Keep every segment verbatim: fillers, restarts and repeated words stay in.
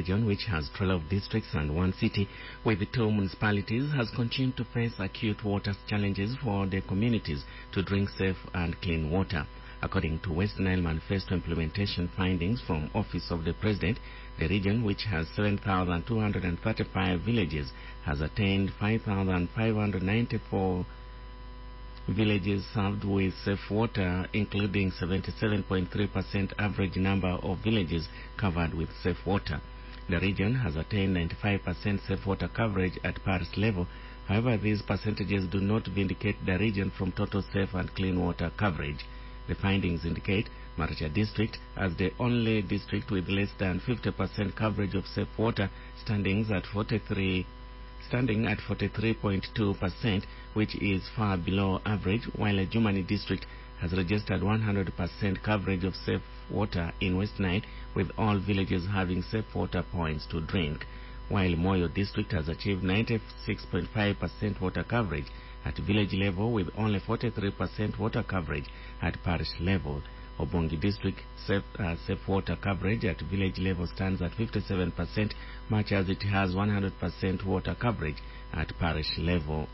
region, which has twelve districts and one city with two municipalities, has continued to face acute water challenges for the communities to drink safe and clean water. According to West Nile Manifesto implementation findings from Office of the President, the region, which has seven thousand two hundred thirty-five villages, has attained five thousand five hundred ninety-four villages served with safe water, including seventy-seven point three percent average number of villages covered with safe water. The region has attained ninety-five percent safe water coverage at parish level. However, these percentages do not vindicate the region from total safe and clean water coverage. The findings indicate Maracha district as the only district with less than fifty percent coverage of safe water, standing at forty-three standing at forty-three point two percent, which is far below average, while Jumani district has registered one hundred percent coverage of safe water in West Nile, with all villages having safe water points to drink, while Moyo district has achieved ninety-six point five percent water coverage at village level, with only forty-three percent water coverage at parish level. Obongi district safe, uh, safe water coverage at village level stands at fifty-seven percent, much as it has one hundred percent water coverage at parish level.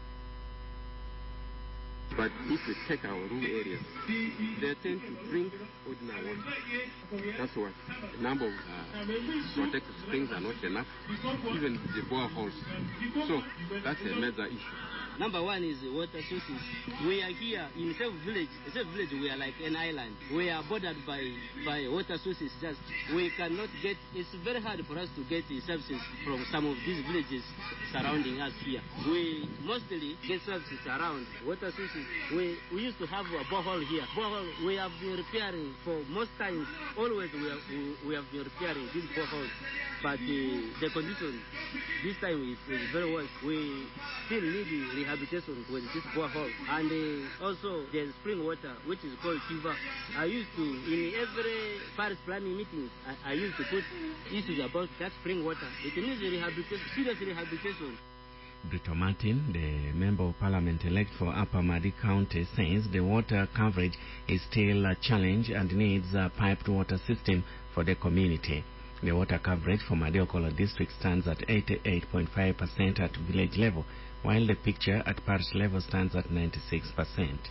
But if we take our rural areas, they tend to drink ordinary water. That's what the number of uh, protected springs are not enough, even the boreholes. So that's a major issue. Number one is water sources. We are here in Safe Village. Safe Village, we are like an island. We are bordered by, by water sources. Just we cannot get. It's very hard for us to get the services from some of these villages surrounding us here. We mostly get services around water sources. We we used to have a borehole here. Borehole we have been repairing for most times. Always we have we, we have been repairing these boreholes. But uh, the condition this time is, is very worse. We still need the rehabilitation with this borehole. And uh, also there's spring water, which is called Kiva. I used to, in every parish planning meetings, I, I used to put issues about that spring water. It needs rehabilitation, serious rehabilitation. Brito Martin, the Member of Parliament elect for Upper Madi County, says the water coverage is still a challenge and needs a piped water system for the community. The water coverage for Madiokolo district stands at eighty-eight point five percent at village level, while the picture at parish level stands at ninety-six percent.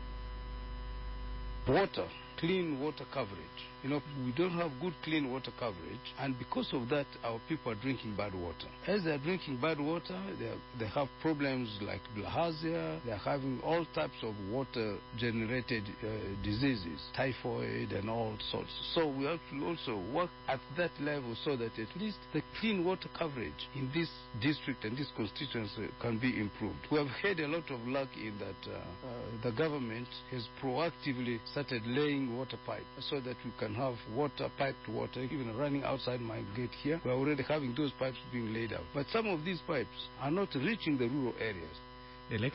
Water, clean water coverage. You know, we don't have good clean water coverage, and because of that, our people are drinking bad water. As they're drinking bad water, they, are, they have problems like bilharzia, they're having all types of water-generated uh, diseases, typhoid and all sorts. So we have to also work at that level so that at least the clean water coverage in this district and this constituency can be improved. We have had a lot of luck in that uh, uh, the government has proactively started laying water pipe so that we can have water, piped water, even running outside my gate here. We're already having those pipes being laid out. But some of these pipes are not reaching the rural areas.